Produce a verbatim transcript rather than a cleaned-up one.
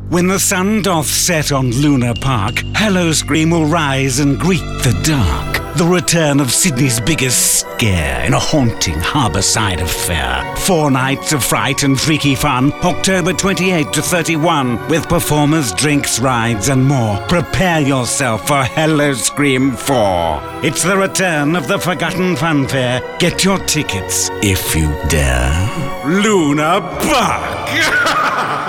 When the sun doth set on Luna Park, Howl-O-Scream will rise and greet the dark. The return of Sydney's biggest scare in a haunting harbour-side affair. Four nights of fright and freaky fun, October twenty-eighth to thirty-first, with performers, drinks, rides and more. Prepare yourself for Howl-O-Scream four. It's the return of the Forgotten Funfair. Get your tickets, if you dare. Luna Park!